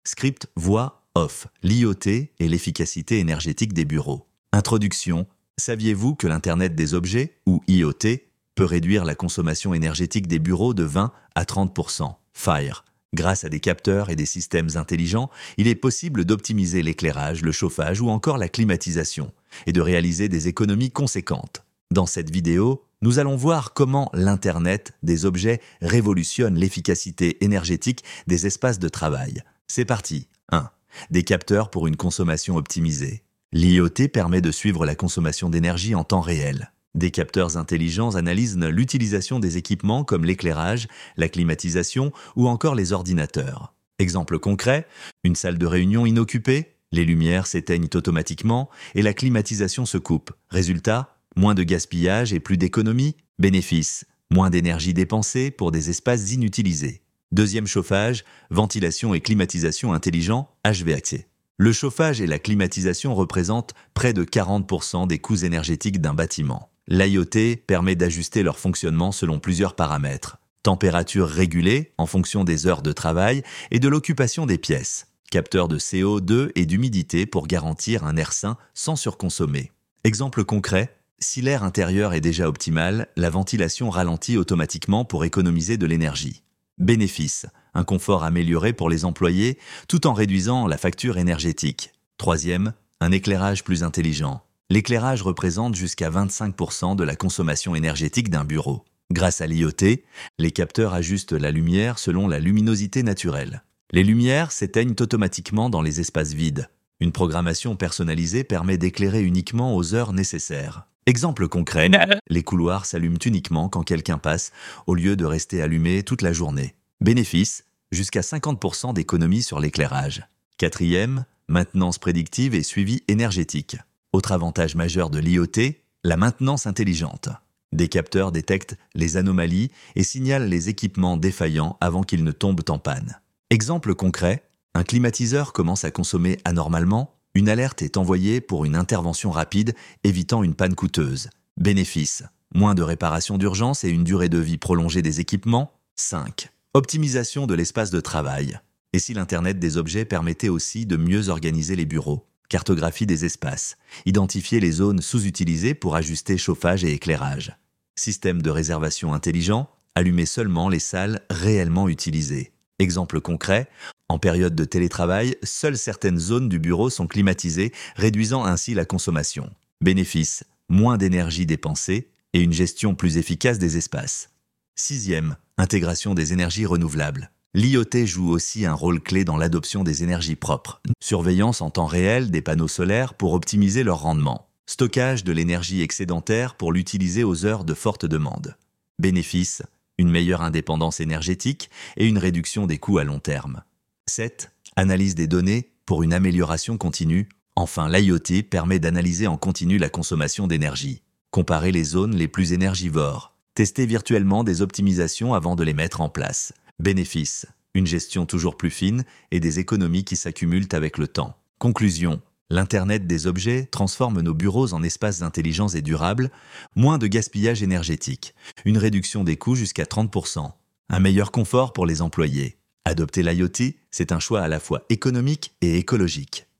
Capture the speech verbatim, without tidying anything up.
Script voix off, l'I O T et l'efficacité énergétique des bureaux. Introduction. Saviez-vous que l'Internet des objets, ou I O T, peut réduire la consommation énergétique des bureaux de vingt à trente pour cent? Fire. Grâce à des capteurs et des systèmes intelligents, il est possible d'optimiser l'éclairage, le chauffage ou encore la climatisation, et de réaliser des économies conséquentes. Dans cette vidéo, nous allons voir comment l'Internet des objets révolutionne l'efficacité énergétique des espaces de travail. C'est parti. un. Des capteurs pour une consommation optimisée. L'I O T permet de suivre la consommation d'énergie en temps réel. Des capteurs intelligents analysent l'utilisation des équipements comme l'éclairage, la climatisation ou encore les ordinateurs. Exemple concret, une salle de réunion inoccupée, les lumières s'éteignent automatiquement et la climatisation se coupe. Résultat, moins de gaspillage et plus d'économie. Bénéfice, moins d'énergie dépensée pour des espaces inutilisés. Deuxième chauffage, ventilation et climatisation intelligent, H V A C. Le chauffage et la climatisation représentent près de quarante pour cent des coûts énergétiques d'un bâtiment. L'I O T permet d'ajuster leur fonctionnement selon plusieurs paramètres. Température régulée en fonction des heures de travail et de l'occupation des pièces. Capteur de C O deux et d'humidité pour garantir un air sain sans surconsommer. Exemple concret, si l'air intérieur est déjà optimal, la ventilation ralentit automatiquement pour économiser de l'énergie. Bénéfice, un confort amélioré pour les employés tout en réduisant la facture énergétique. Troisième, un éclairage plus intelligent. L'éclairage représente jusqu'à vingt-cinq pour cent de la consommation énergétique d'un bureau. Grâce à l'I O T, les capteurs ajustent la lumière selon la luminosité naturelle. Les lumières s'éteignent automatiquement dans les espaces vides. Une programmation personnalisée permet d'éclairer uniquement aux heures nécessaires. Exemple concret, les couloirs s'allument uniquement quand quelqu'un passe, au lieu de rester allumés toute la journée. Bénéfice, jusqu'à cinquante pour cent d'économie sur l'éclairage. Quatrième, maintenance prédictive et suivi énergétique. Autre avantage majeur de l'I O T, la maintenance intelligente. Des capteurs détectent les anomalies et signalent les équipements défaillants avant qu'ils ne tombent en panne. Exemple concret, un climatiseur commence à consommer anormalement, une alerte est envoyée pour une intervention rapide, évitant une panne coûteuse. Bénéfice, moins de réparations d'urgence et une durée de vie prolongée des équipements. cinq. Optimisation de l'espace de travail. Et si l'Internet des objets permettait aussi de mieux organiser les bureaux? Cartographie des espaces. Identifier les zones sous-utilisées pour ajuster chauffage et éclairage. Système de réservation intelligent. Allumer seulement les salles réellement utilisées. Exemple concret, en période de télétravail, seules certaines zones du bureau sont climatisées, réduisant ainsi la consommation. Bénéfice, moins d'énergie dépensée et une gestion plus efficace des espaces. Sixième, intégration des énergies renouvelables. L'I O T joue aussi un rôle clé dans l'adoption des énergies propres. Surveillance en temps réel des panneaux solaires pour optimiser leur rendement. Stockage de l'énergie excédentaire pour l'utiliser aux heures de forte demande. Bénéfice, une meilleure indépendance énergétique et une réduction des coûts à long terme. sept. Analyse des données pour une amélioration continue. Enfin, l'I O T permet d'analyser en continu la consommation d'énergie. Comparer les zones les plus énergivores. Tester virtuellement des optimisations avant de les mettre en place. Bénéfice, une gestion toujours plus fine et des économies qui s'accumulent avec le temps. Conclusion, l'Internet des objets transforme nos bureaux en espaces intelligents et durables, moins de gaspillage énergétique, une réduction des coûts jusqu'à trente pour cent, un meilleur confort pour les employés. Adopter l'I O T, c'est un choix à la fois économique et écologique.